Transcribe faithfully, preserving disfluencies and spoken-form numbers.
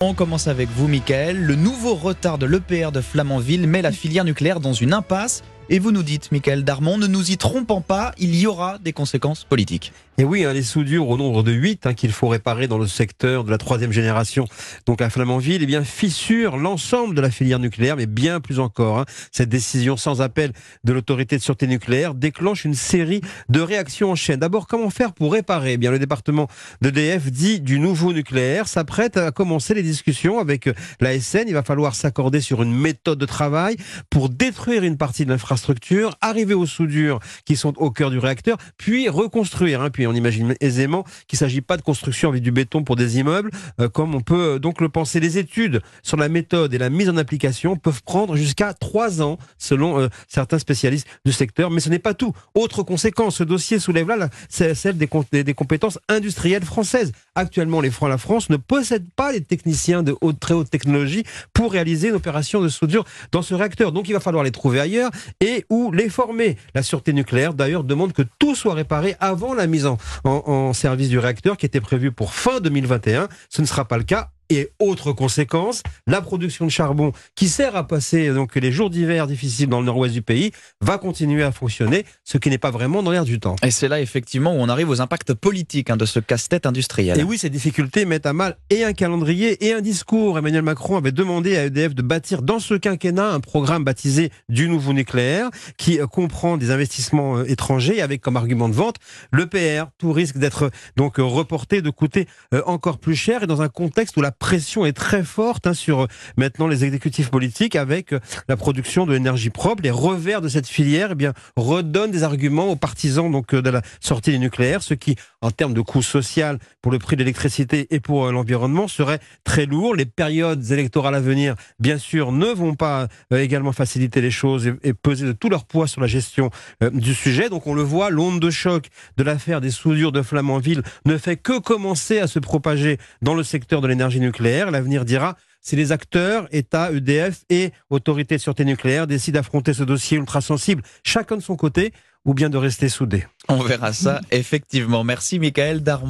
On commence avec vous, Mickaël. Le nouveau retard de l'E P R de Flamanville met la filière nucléaire dans une impasse. Et vous nous dites, Mickaël Darmon, ne nous y trompons pas, il y aura des conséquences politiques. Et oui, hein, les soudures au nombre de huit hein, qu'il faut réparer dans le secteur de la troisième génération. Donc à Flamanville, eh bien, fissure l'ensemble de la filière nucléaire, mais bien plus encore. Hein. Cette décision sans appel de l'autorité de sûreté nucléaire déclenche une série de réactions en chaîne. D'abord, comment faire pour réparer ? Eh bien, le département d'E D F dit du nouveau nucléaire s'apprête à commencer les discussions avec l'A S N. Il va falloir s'accorder sur une méthode de travail pour détruire une partie de l'infrastructure, arriver aux soudures qui sont au cœur du réacteur, puis reconstruire. Hein. Puis on imagine aisément qu'il ne s'agit pas de construction avec du béton pour des immeubles, euh, comme on peut donc le penser. Les études sur la méthode et la mise en application peuvent prendre jusqu'à trois ans, selon euh, certains spécialistes du secteur. Mais ce n'est pas tout. Autre conséquence, ce dossier soulève là, là c'est celle des, des, des compétences industrielles françaises. Actuellement, les, la France ne possède pas les techniciens de haute, très haute technologie pour réaliser une opération de soudure dans ce réacteur. Donc il va falloir les trouver ailleurs et ou les former. La sûreté nucléaire, d'ailleurs, demande que tout soit réparé avant la mise en, en, en service du réacteur qui était prévu pour fin deux mille vingt et un. Ce ne sera pas le cas. Et autre conséquence, la production de charbon qui sert à passer donc les jours d'hiver difficiles dans le nord-ouest du pays va continuer à fonctionner, ce qui n'est pas vraiment dans l'air du temps. Et c'est là effectivement où on arrive aux impacts politiques hein, de ce casse-tête industriel. Et oui, ces difficultés mettent à mal et un calendrier et un discours. Emmanuel Macron avait demandé à E D F de bâtir dans ce quinquennat un programme baptisé du nouveau nucléaire qui comprend des investissements étrangers avec comme argument de vente l'E P R. Tout risque d'être donc reporté, de coûter encore plus cher et dans un contexte où la pression est très forte hein, sur euh, maintenant les exécutifs politiques avec euh, la production de l'énergie propre. Les revers de cette filière eh bien, redonnent des arguments aux partisans donc, euh, de la sortie du nucléaire, ce qui, en termes de coût social pour le prix de l'électricité et pour euh, l'environnement, serait très lourd. Les périodes électorales à venir, bien sûr, ne vont pas euh, également faciliter les choses et, et peser de tout leur poids sur la gestion euh, du sujet. Donc on le voit, l'onde de choc de l'affaire des soudures de Flamanville ne fait que commencer à se propager dans le secteur de l'énergie nucléaire. L'avenir dira si les acteurs, État, E D F et autorités de sûreté nucléaire décident d'affronter ce dossier ultra sensible, chacun de son côté, ou bien de rester soudés. On verra ça, effectivement. Merci Mickaël Darmon.